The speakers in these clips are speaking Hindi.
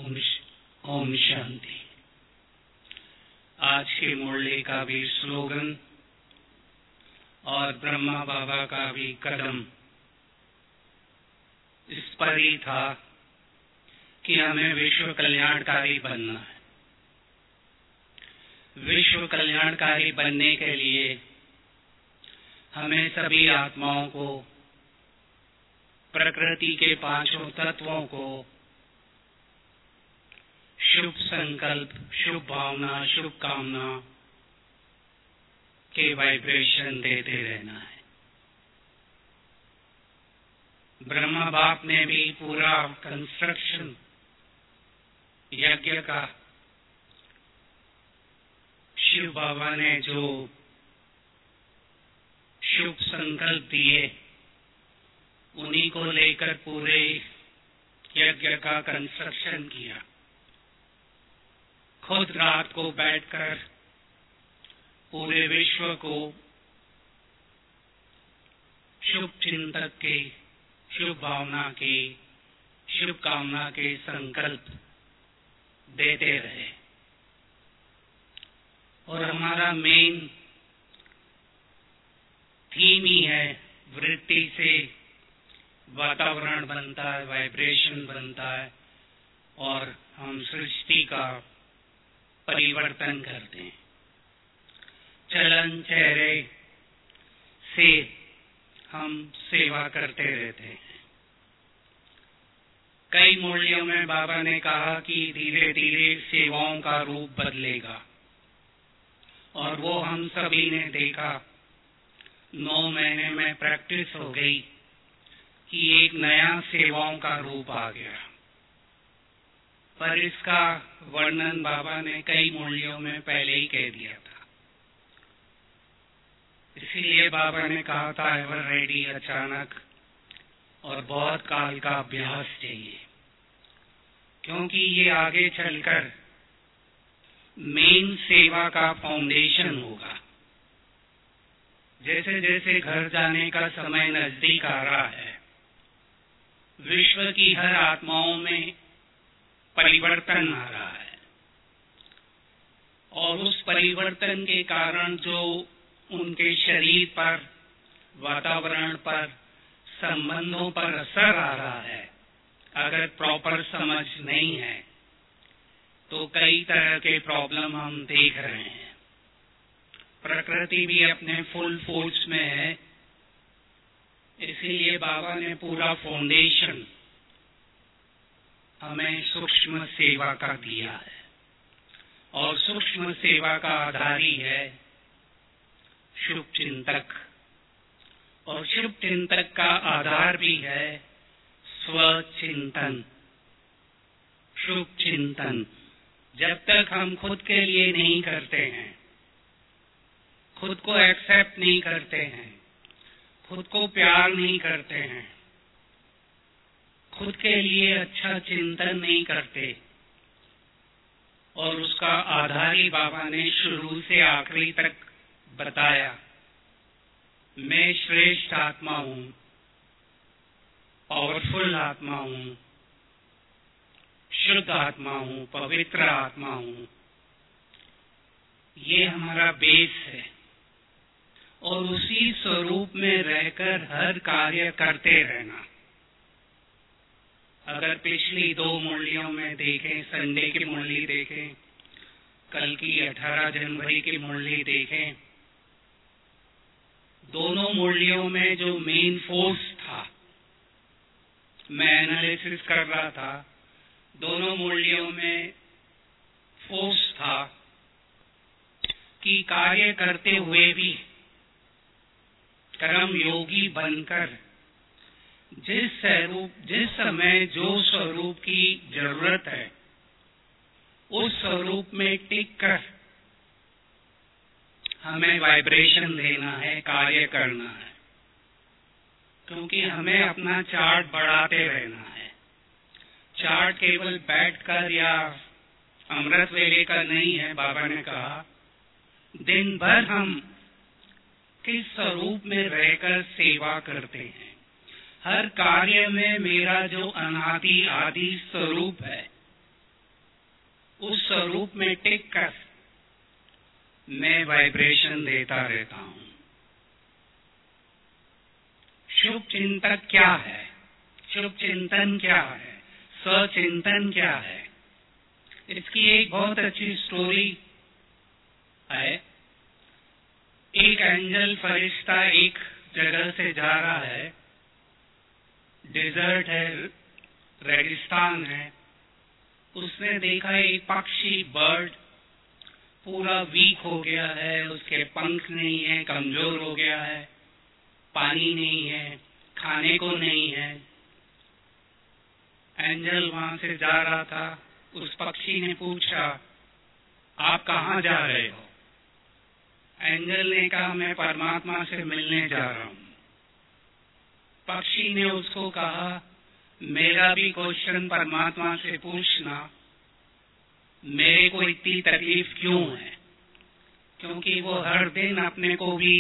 ओम शांति। आज के मुरली का भी स्लोगन और ब्रह्मा बाबा का भी कदम इस पर ही था कि हमें विश्व कल्याणकारी बनना है। विश्व कल्याणकारी बनने के लिए हमें सभी आत्माओं को, प्रकृति के पांचों तत्वों को शुभ संकल्प, शुभ भावना, शुभ कामना के वाइब्रेशन देते रहना है। ब्रह्मा बाप ने भी पूरा कंस्ट्रक्शन यज्ञ का, शिव बाबा ने जो शुभ संकल्प दिए उन्हीं को लेकर पूरे यज्ञ का कंस्ट्रक्शन किया। खुद रात को बैठकर पूरे विश्व को शुभ चिंतक के, शुभ भावना के, शुभ कामना के संकल्प देते रहे। और हमारा मेन थीम ही है, वृत्ति से वातावरण बनता है, वाइब्रेशन बनता है और हम सृष्टि का परिवर्तन करते हैं। चलन चेहरे से हम सेवा करते रहते हैं। कई मुरलियों में बाबा ने कहा कि धीरे धीरे सेवाओं का रूप बदलेगा और वो हम सभी ने देखा। 9 महीने में प्रैक्टिस हो गई कि एक नया सेवाओं का रूप आ गया। पर इसका वर्णन बाबा ने कई मुरलियों में पहले ही कह दिया था। इसीलिए बाबा ने कहा था एवर रेडी अचानक और बहुत काल का अभ्यास चाहिए, क्योंकि ये आगे चलकर मेन सेवा का फाउंडेशन होगा। जैसे जैसे घर जाने का समय नजदीक आ रहा है, विश्व की हर आत्माओं में परिवर्तन आ रहा है और उस परिवर्तन के कारण जो उनके शरीर पर, वातावरण पर, संबंधों पर असर आ रहा है, अगर प्रॉपर समझ नहीं है तो कई तरह के प्रॉब्लम हम देख रहे हैं। प्रकृति भी अपने फुल फोर्स में है। इसीलिए बाबा ने पूरा फाउंडेशन हमें सूक्ष्म सेवा का दिया है और सूक्ष्म सेवा का आधार ही है शुभ चिंतक, और शुभ चिंतक का आधार भी है स्वचिंतन, शुभ चिंतन। जब तक हम खुद के लिए नहीं करते हैं, खुद को एक्सेप्ट नहीं करते हैं, खुद को प्यार नहीं करते हैं, खुद के लिए अच्छा चिंतन नहीं करते, और उसका आधार ही बाबा ने शुरू से आखिरी तक बताया। मैं श्रेष्ठ आत्मा हूं, पावरफुल आत्मा हूं, शुद्ध आत्मा हूं, पवित्र आत्मा हूं। ये हमारा बेस है और उसी स्वरूप में रहकर हर कार्य करते रहना। अगर पिछली 2 मुरलियों में देखें, संडे की मुरली देखें, कल की 18 जनवरी की मुरली देखें, दोनों मुरलियों में जो मेन फोर्स था, मैं एनालिसिस कर रहा था, दोनों मुरलियों में फोर्स था कि कार्य करते हुए भी कर्म योगी बनकर जिस समय जो स्वरूप की जरूरत है उस स्वरूप में टिक कर हमें वाइब्रेशन देना है, कार्य करना है। क्योंकि हमें अपना चार्ट बढ़ाते रहना है। चार्ट केवल बैठकर या अमृत वेले का नहीं है। बाबा ने कहा दिन भर हम किस स्वरूप में रहकर सेवा करते हैं। हर कार्य में मेरा जो अनादि आदि स्वरूप है उस स्वरूप में टिक कर मैं वाइब्रेशन देता रहता हूं। शुभ चिंतक क्या है? शुभ चिंतन क्या है? स्वचिंतन क्या है? इसकी एक बहुत अच्छी स्टोरी है। एक एंजल फरिश्ता एक जगह से जा रहा है, डेजर्ट है, रेगिस्तान है। उसने देखा एक पक्षी, बर्ड पूरा वीक हो गया है, उसके पंख नहीं है, कमजोर हो गया है, पानी नहीं है, खाने को नहीं है। एंजल वहां से जा रहा था। उस पक्षी ने पूछा, आप कहाँ जा रहे हो? एंजल ने कहा, मैं परमात्मा से मिलने जा रहा हूं। पक्षी ने उसको कहा, मेरा भी क्वेश्चन परमात्मा से पूछना, मेरे को इतनी तकलीफ क्यों है? क्योंकि वो हर दिन अपने को भी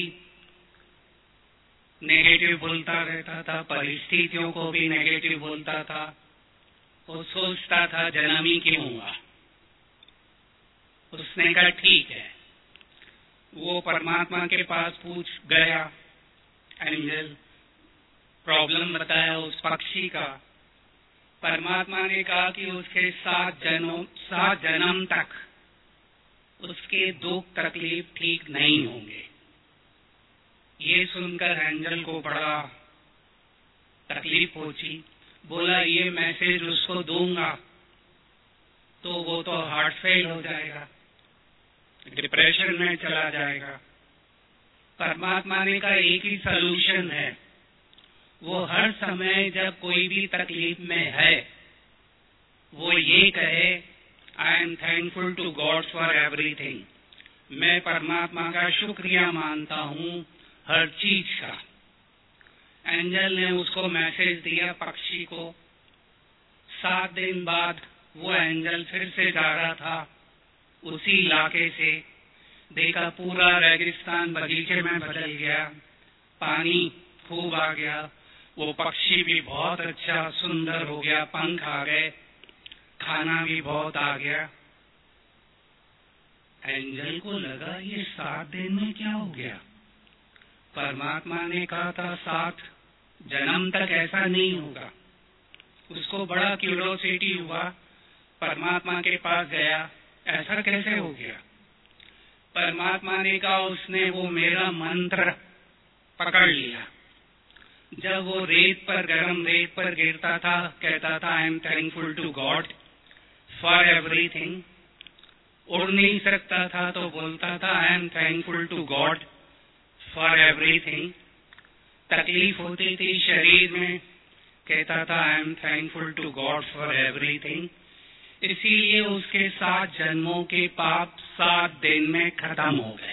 नेगेटिव बोलता रहता था, परिस्थितियों को भी नेगेटिव बोलता था। वो सोचता था जन्म ही क्यों हुआ। उसने कहा ठीक है। वो परमात्मा के पास पूछ गया, एंजल प्रॉब्लम बताया उस पक्षी का। परमात्मा ने कहा कि उसके 7 जन्म तक उसके दुख तकलीफ ठीक नहीं होंगे। ये सुनकर एंजल को बड़ा तकलीफ पहुंची। बोला, ये मैसेज उसको दूंगा तो वो तो हार्ट फेल हो जाएगा, डिप्रेशन में चला जाएगा। परमात्मा ने कहा एक ही सलूशन है। वो हर समय जब कोई भी तकलीफ में है, वो ये कहे, I am thankful to God for everything. मैं परमात्मा का शुक्रिया मानता हूँ हर चीज का। एंजल ने उसको मैसेज दिया पक्षी को। 7 दिन बाद वो एंजल फिर से जा रहा था उसी इलाके से। देखा पूरा रेगिस्तान बगीचे में बदल गया, पानी खूब आ गया। वो पक्षी भी बहुत अच्छा सुंदर हो गया, पंख आ गए, खाना भी बहुत आ गया। एंजल को लगा ये 7 दिन में क्या हो गया? परमात्मा ने कहा था 7 जन्म तक ऐसा नहीं होगा। उसको बड़ा क्यूरियोसिटी हुआ, परमात्मा के पास गया, ऐसा कैसे हो गया? परमात्मा ने कहा, उसने वो मेरा मंत्र पकड़ लिया। जब वो गरम रेत पर गिरता था, कहता था I am thankful to God for everything. उड़ नहीं सकता था तो बोलता था I am thankful to God for everything. तकलीफ होती थी शरीर में, कहता था I am thankful to God for everything. इसीलिए उसके 7 जन्मों के पाप 7 दिन में खत्म हो गए।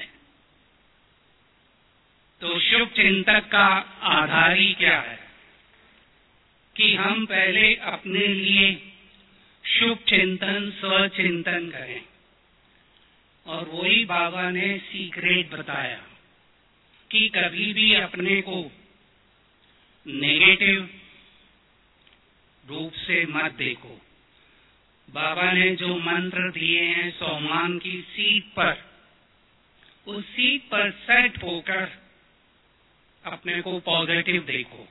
तो शुभ चिंतक का आधार ही क्या है कि हम पहले अपने लिए शुभ चिंतन, स्वचिंतन करें। और वही बाबा ने सीक्रेट बताया कि कभी भी अपने को नेगेटिव रूप से मत देखो। बाबा ने जो मंत्र दिए हैं सोमान की सीट पर, उस सीट पर सेट होकर अपने को पॉजिटिव देखो।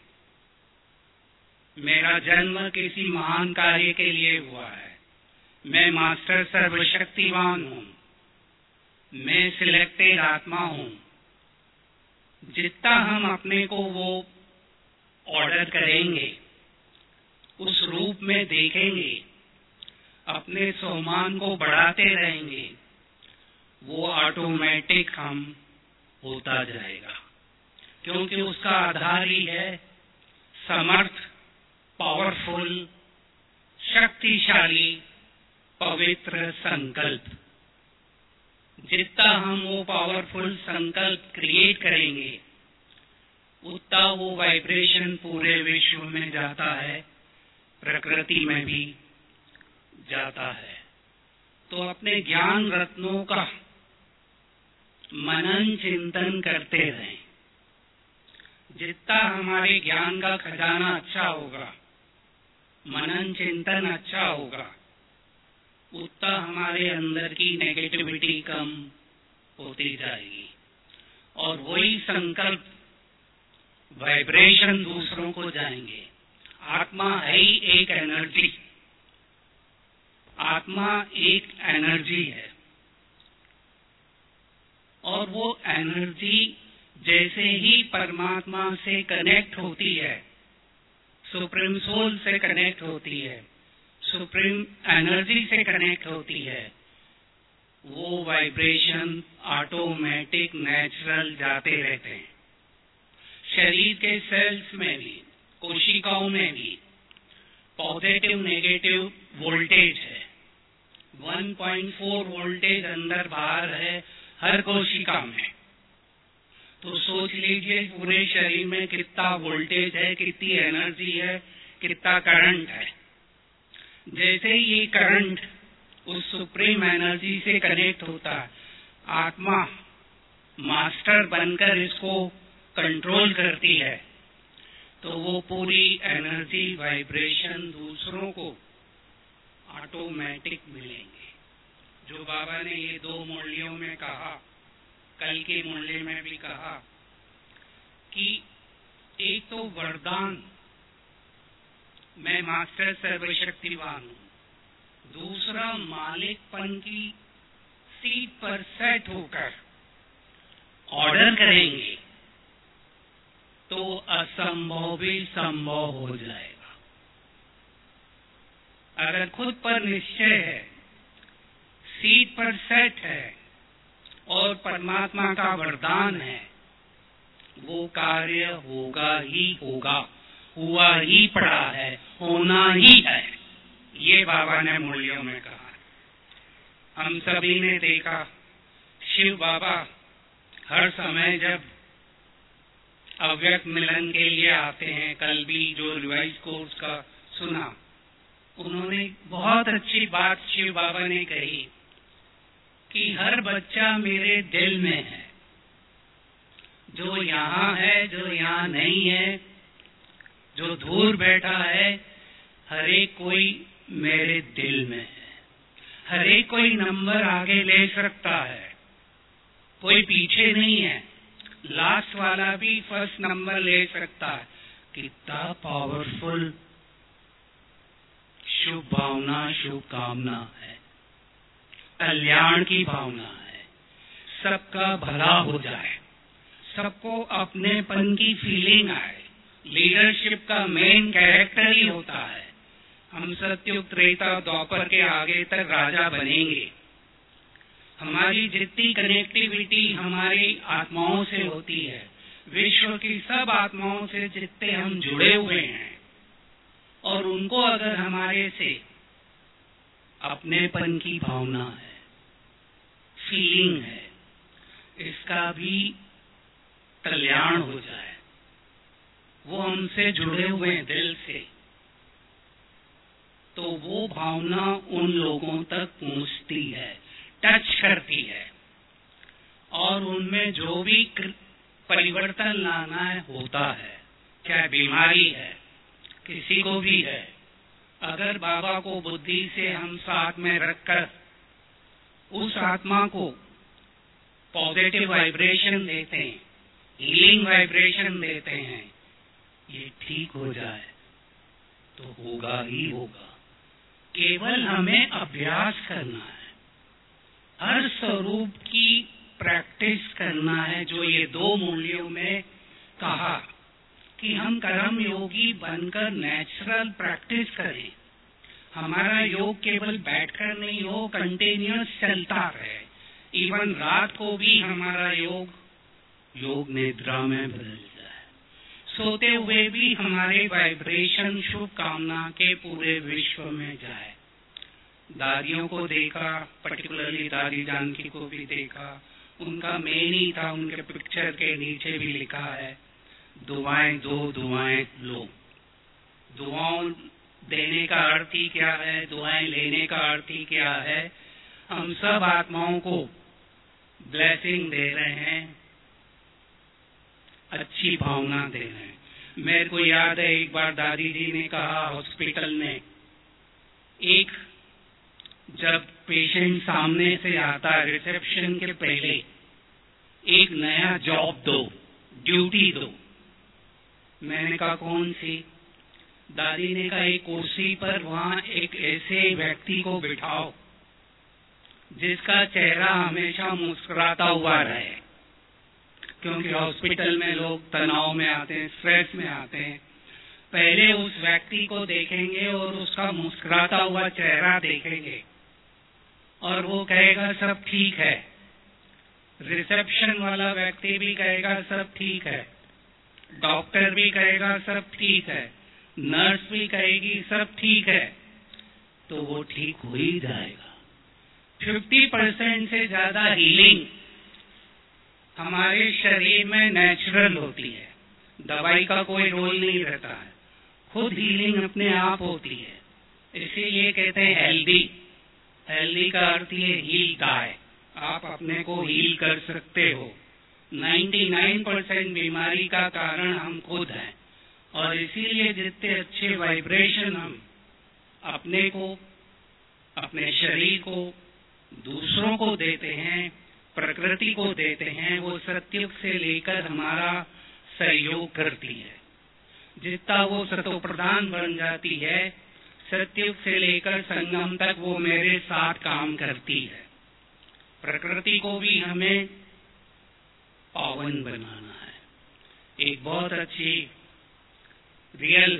मेरा जन्म किसी महान कार्य के लिए हुआ है। मैं मास्टर सर्वशक्तिवान हूँ। मैं सिलेक्टेड आत्मा हूँ। जितना हम अपने को वो ऑर्डर करेंगे, उस रूप में देखेंगे, अपने सम्मान को बढ़ाते रहेंगे, वो ऑटोमेटिक हम होता जाएगा। क्योंकि उसका आधार ही है समर्थ, पावरफुल, शक्तिशाली, पवित्र संकल्प। जितना हम वो पावरफुल संकल्प क्रिएट करेंगे, उतना वो वाइब्रेशन पूरे विश्व में जाता है, प्रकृति में भी जाता है। तो अपने ज्ञान रत्नों का मनन चिंतन करते रहें। जितना हमारे ज्ञान का खजाना अच्छा होगा, मनन चिंतन अच्छा होगा, उतना हमारे अंदर की नेगेटिविटी कम होती जाएगी। और वही संकल्प वाइब्रेशन दूसरों को जाएंगे। आत्मा है ही एक एनर्जी, आत्मा एक एनर्जी है, और वो एनर्जी जैसे ही परमात्मा से कनेक्ट होती है, सुप्रीम सोल से कनेक्ट होती है, सुप्रीम एनर्जी से कनेक्ट होती है, वो वाइब्रेशन ऑटोमेटिक नेचुरल जाते रहते हैं। शरीर के सेल्स में भी, कोशिकाओं में भी पॉजिटिव नेगेटिव वोल्टेज है। 1.4 वोल्टेज अंदर बाहर है हर कोशिका में। तो सोच लीजिए पूरे शरीर में कितना वोल्टेज है, कितनी एनर्जी है, कितना करंट है। जैसे ये करंट उस सुप्रीम एनर्जी से कनेक्ट होता है, आत्मा मास्टर बनकर इसको कंट्रोल करती है, तो वो पूरी एनर्जी वाइब्रेशन दूसरों को ऑटोमेटिक मिलेंगे। जो बाबा ने ये 2 मुरलियों में कहा, कल की मुरली में भी कहा कि एक तो वरदान, मैं मास्टर सर्वशक्तिवान हूं, दूसरा मालिकपन की सीट पर सेट होकर ऑर्डर करेंगे तो असंभव भी संभव हो जाएगा। अगर खुद पर निश्चय है, सीट पर सेट है और परमात्मा का वरदान है, वो कार्य होगा ही होगा, हुआ ही पड़ा है, होना ही है। ये बाबा ने मुरलियों में कहा। हम सभी ने देखा शिव बाबा हर समय जब अव्यक्त मिलन के लिए आते हैं, कल भी जो रिवाइज कोर्स का सुना, उन्होंने बहुत अच्छी बात शिव बाबा ने कही कि हर बच्चा मेरे दिल में है, जो यहाँ है, जो यहाँ नहीं है, जो दूर बैठा है, हर एक कोई मेरे दिल में है। हर एक कोई नंबर आगे ले सकता है, कोई पीछे नहीं है। लास्ट वाला भी फर्स्ट नंबर ले सकता है। कितना पावरफुल शुभ भावना, शुभ कामना है, कल्याण की भावना है, सबका भला हो जाए, सबको अपनेपन की फीलिंग आए। लीडरशिप का मेन कैरेक्टर ही होता है। हम सत्युग त्रेता द्वापर के आगे तक राजा बनेंगे। हमारी जितनी कनेक्टिविटी हमारी आत्माओं से होती है, विश्व की सब आत्माओं से जितने हम जुड़े हुए हैं, और उनको अगर हमारे से अपनेपन की भावना है, फीलिंग है, इसका भी कल्याण हो जाए, वो हमसे जुड़े हुए दिल से, तो वो भावना उन लोगों तक पहुंचती है, टच करती है, और उनमें जो भी परिवर्तन लाना है होता है। चाहे बीमारी है, किसी को भी है, अगर बाबा को बुद्धि से हम साथ में रखकर उस आत्मा को पॉजिटिव वाइब्रेशन देते हैं, हीलिंग वाइब्रेशन देते हैं, ये ठीक हो जाए तो होगा ही होगा। केवल हमें अभ्यास करना है, हर स्वरूप की प्रैक्टिस करना है। जो ये 2 मूल्यों में कहा कि हम कर्म योगी बनकर नेचुरल प्रैक्टिस करें। हमारा योग केवल बैठकर नहीं हो, कंटिन्यूअस चलता रहे। इवन रात को भी हमारा योग निद्रा में बदल जाए। सोते हुए भी हमारे वाइब्रेशन शुभ कामना के पूरे विश्व में जाए। दादियों को देखा, पर्टिकुलरली दादी जानकी को भी देखा, उनका मेन ही था, उनके पिक्चर के नीचे भी लिखा है, दुआएं दो, दुआएं लो। दुआओं देने का अर्थ ही क्या है, दुआएं लेने का अर्थ ही क्या है। हम सब आत्माओं को ब्लेसिंग दे रहे हैं, अच्छी भावना दे रहे हैं। मेरे को याद है एक बार दादी जी ने कहा हॉस्पिटल में एक जब पेशेंट सामने से आता है, रिसेप्शन के पहले एक नया जॉब दो, ड्यूटी दो। मैंने कहा कौन सी? दादी ने कहा एक कुर्सी पर वहां एक ऐसे व्यक्ति को बिठाओ जिसका चेहरा हमेशा मुस्कुराता हुआ रहे, क्योंकि हॉस्पिटल में लोग तनाव में आते हैं, स्ट्रेस में आते हैं। पहले उस व्यक्ति को देखेंगे और उसका मुस्कुराता हुआ चेहरा देखेंगे और वो कहेगा सब ठीक है। रिसेप्शन वाला व्यक्ति भी कहेगा सब ठीक है, डॉक्टर भी कहेगा सब ठीक है, नर्स भी कहेगी सब ठीक है, तो वो ठीक हो ही जाएगा। 50% से ज्यादा हीलिंग हमारे शरीर में नेचुरल होती है, दवाई का कोई रोल नहीं रहता है, खुद हीलिंग अपने आप होती है। इसीलिए कहते हैं हेल्दी। हेल्दी का अर्थ ये हील का है, आप अपने को हील कर सकते हो। 99% बीमारी का कारण हम खुद हैं, और इसीलिए जितने अच्छे वाइब्रेशन हम अपने को, अपने शरीर को, दूसरों को देते हैं, प्रकृति को देते हैं, वो सत्युग से लेकर हमारा सहयोग करती है। जितना वो सतो प्रधान बन जाती है, सत्युग से लेकर संगम तक वो मेरे साथ काम करती है। प्रकृति को भी हमें पावन बनाना है। एक बहुत अच्छी रियल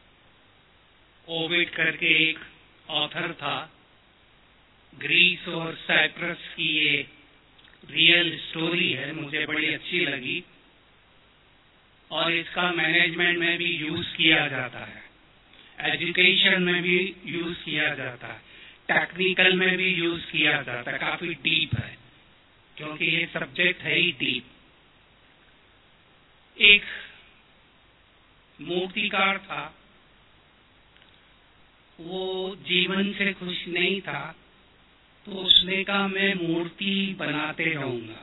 ओविड करके एक ऑथर था, ग्रीस और साइप्रस की ये रियल स्टोरी है, मुझे बड़ी अच्छी लगी और इसका मैनेजमेंट में भी यूज किया जाता है, एजुकेशन में भी यूज किया जाता है, टेक्निकल में भी यूज किया जाता है। काफी डीप है क्योंकि ये सब्जेक्ट है ही डीप। एक मूर्तिकार था, वो जीवन से खुश नहीं था, तो उसने कहा मैं मूर्ति बनाते रहूंगा।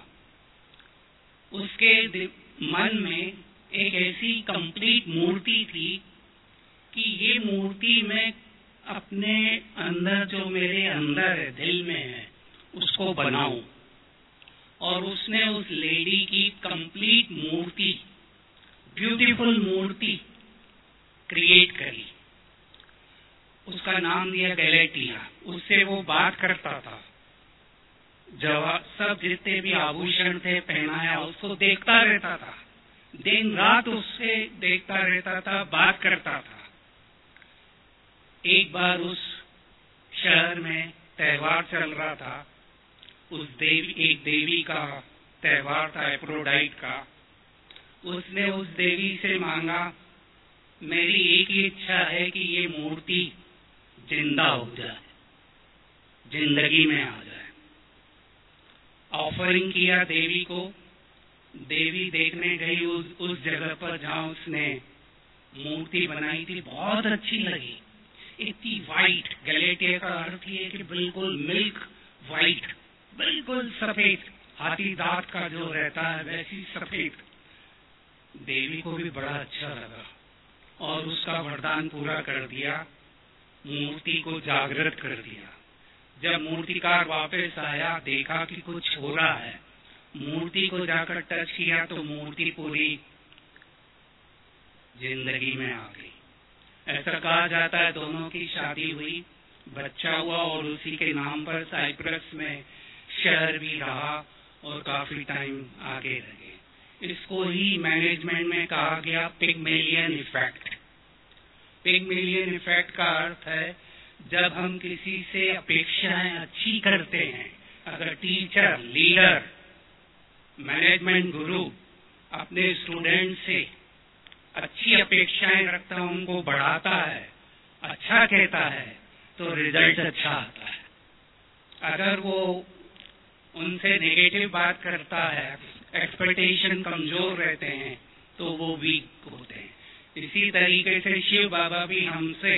उसके मन में एक ऐसी कंप्लीट मूर्ति थी कि ये मूर्ति मैं अपने अंदर, जो मेरे अंदर है, दिल में है, उसको बनाऊं। और उसने उस लेडी की कंप्लीट मूर्ति, ब्यूटीफुल मूर्ति क्रिएट करी। उसका नाम दिया गैलेटिया। उससे वो बात करता था, जब सब जितने भी आभूषण थे पहनाया, उसको देखता रहता था, दिन रात उससे देखता रहता था, बात करता था। एक बार उस शहर में त्योहार चल रहा था, एक देवी का त्योहार था, एफ्रोडाइट का। उसने उस देवी से मांगा, मेरी एक ही इच्छा है कि ये मूर्ति जिंदा हो जाए, जिंदगी में आ जाए। ऑफरिंग किया देवी को। देवी देखने गई उस जगह पर जहां उसने मूर्ति बनाई थी, बहुत अच्छी लगी, इतनी वाइट। गैलेटिया का अर्थ ये कि बिल्कुल मिल्क वाइट, बिल्कुल सफेद, हाथी दांत का जो रहता है वैसी सफेद। देवी को भी बड़ा अच्छा लगा और उसका वरदान पूरा कर दिया, मूर्ति को जागृत कर दिया। जब मूर्तिकार वापस आया, देखा कि कुछ हो रहा है, मूर्ति को जाकर टच किया तो मूर्ति पूरी जिंदगी में आ गई। ऐसा कहा जाता है दोनों की शादी हुई, बच्चा हुआ और उसी के नाम पर साइप्रस में शहर भी रहा और काफी टाइम आगे लगे। इसको ही मैनेजमेंट में कहा गया पिगमेलियन इफेक्ट। पिगमेलियन इफेक्ट का अर्थ है जब हम किसी से अपेक्षाएं अच्छी करते हैं, अगर टीचर, लीडर, मैनेजमेंट गुरु अपने स्टूडेंट से अच्छी अपेक्षाएं रखता है, उनको बढ़ाता है, अच्छा कहता है, तो रिजल्ट अच्छा आता है। अगर वो उनसे नेगेटिव बात करता है, एक्सपेक्टेशन कमजोर रहते हैं, तो वो वीक होते हैं। इसी तरीके से शिव बाबा भी हमसे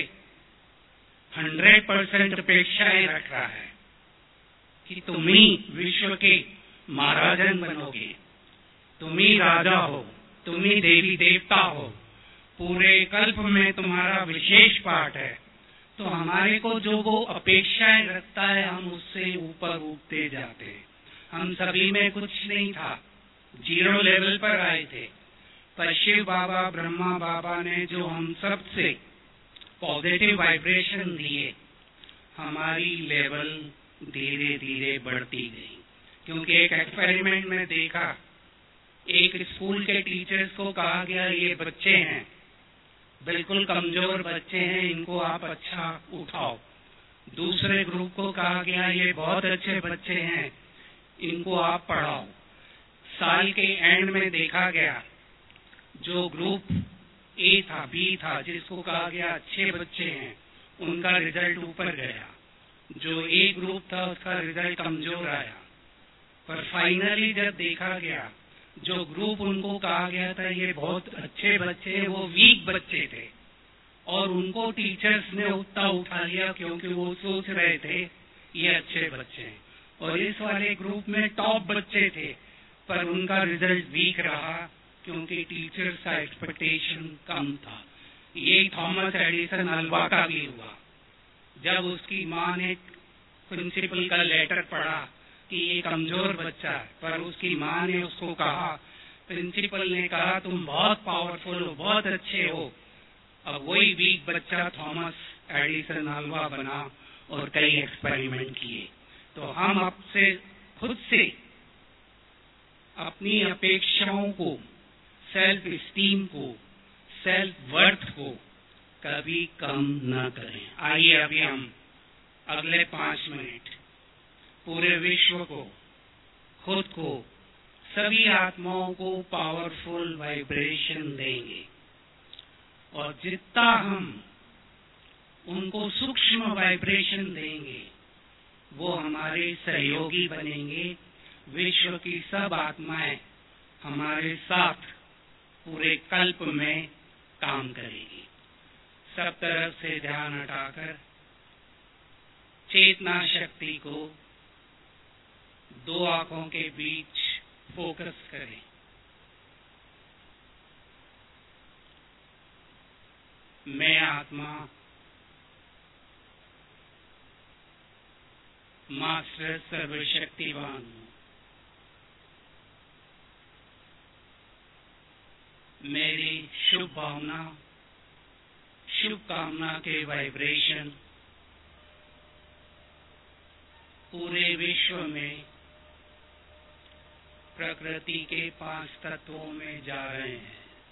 100% अपेक्षाएं रख रहा है कि तुम ही विश्व के महाराजन बनोगे, तुम ही राजा हो, तुम ही देवी देवता हो, पूरे कल्प में तुम्हारा विशेष पाठ है, तो हमारे को जो वो अपेक्षाएं रखता है हम उससे ऊपर उठते जाते हैं। हम सभी में कुछ नहीं था, 0 लेवल पर आए थे, पर शिव बाबा ब्रह्मा बाबा ने जो हम सब से पॉजिटिव वाइब्रेशन दिए, हमारी लेवल धीरे धीरे बढ़ती गई। क्योंकि एक एक्सपेरिमेंट में देखा, एक स्कूल के टीचर्स को कहा गया ये बच्चे हैं, बिल्कुल कमजोर बच्चे हैं, इनको आप अच्छा उठाओ। दूसरे ग्रुप को कहा गया ये बहुत अच्छे बच्चे हैं, इनको आप पढ़ाओ। साल के एंड में देखा गया, जो ग्रुप ए था, बी था, जिसको कहा गया अच्छे बच्चे हैं, उनका रिजल्ट ऊपर गया। जो ए ग्रुप था उसका रिजल्ट कमजोर आया। पर फाइनली जब देखा गया, जो ग्रुप उनको कहा गया था ये बहुत अच्छे बच्चे हैं, वो वीक बच्चे थे, और उनको टीचर्स ने उतना उठा लिया क्योंकि वो सोच रहे थे ये अच्छे बच्चे हैं। और इस वाले ग्रुप में टॉप बच्चे थे, पर उनका रिजल्ट वीक रहा क्योंकि टीचर्स का एक्सपेक्टेशन कम था। यही थॉमस एडिसन अल्वा का भी हुआ। जब उसकी माँ ने प्रिंसिपल का लेटर पढ़ा कि ये कमजोर बच्चा है, पर उसकी माँ ने उसको कहा, प्रिंसिपल ने कहा तुम बहुत पावरफुल हो, बहुत अच्छे हो। अब वही वीक बच्चा थॉमस एडिसन अल्वा बना और कई एक्सपेरिमेंट किए। तो हम आपसे खुद से अपनी अपेक्षाओं को, सेल्फ स्टीम को, सेल्फ वर्थ को कभी कम न करें। आइए अभी हम अगले 5 मिनट पूरे विश्व को, खुद को, सभी आत्माओं को पावरफुल वाइब्रेशन देंगे। और जितना हम उनको सूक्ष्म वाइब्रेशन देंगे, वो हमारे सहयोगी बनेंगे। विश्व की सब आत्माएं हमारे साथ पूरे कल्प में काम करेगी। सब तरफ से ध्यान हटाकर चेतना शक्ति को 2 आंखों के बीच फोकस करें। मैं आत्मा मास्टर सर्वशक्तिवान हूँ। मेरी शुभ भावना, शुभ कामना के वाइब्रेशन पूरे विश्व में प्रकृति के 5 तत्वों में जा रहे हैं।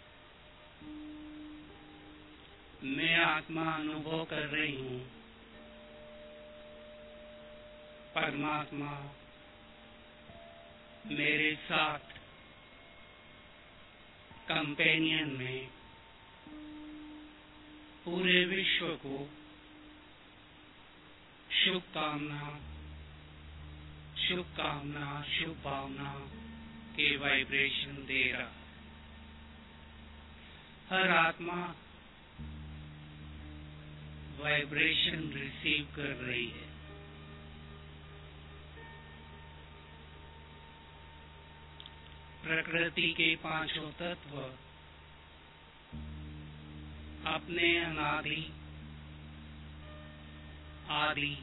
मैं आत्मा अनुभव कर रही हूँ, परमात्मा मेरे साथ कंपेनियन में पूरे विश्व को शुभकामना, शुभकामना, शुभ भावना के वाइब्रेशन दे रहा। हर आत्मा वाइब्रेशन रिसीव कर रही है। प्रकृति के 5 तत्व अपने अनादि, आदि,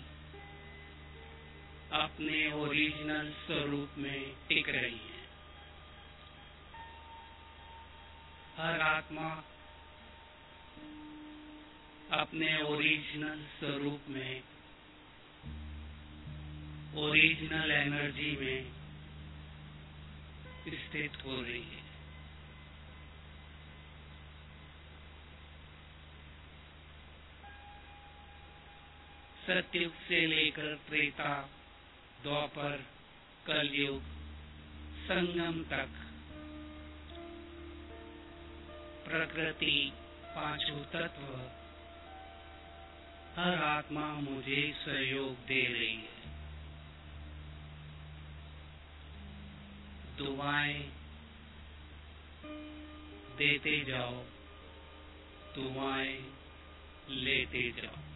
अपने ओरिजिनल स्वरूप में टिक रही है। हर आत्मा अपने ओरिजिनल स्वरूप में, ओरिजिनल एनर्जी में स्थित हो रही है। सतयुग से लेकर त्रेता, द्वापर, कलयुग, संगम तक प्रकृति 5 तत्व हर आत्मा मुझे सहयोग दे रही है। दुआएं देते जाओ, दुआएं लेते जाओ।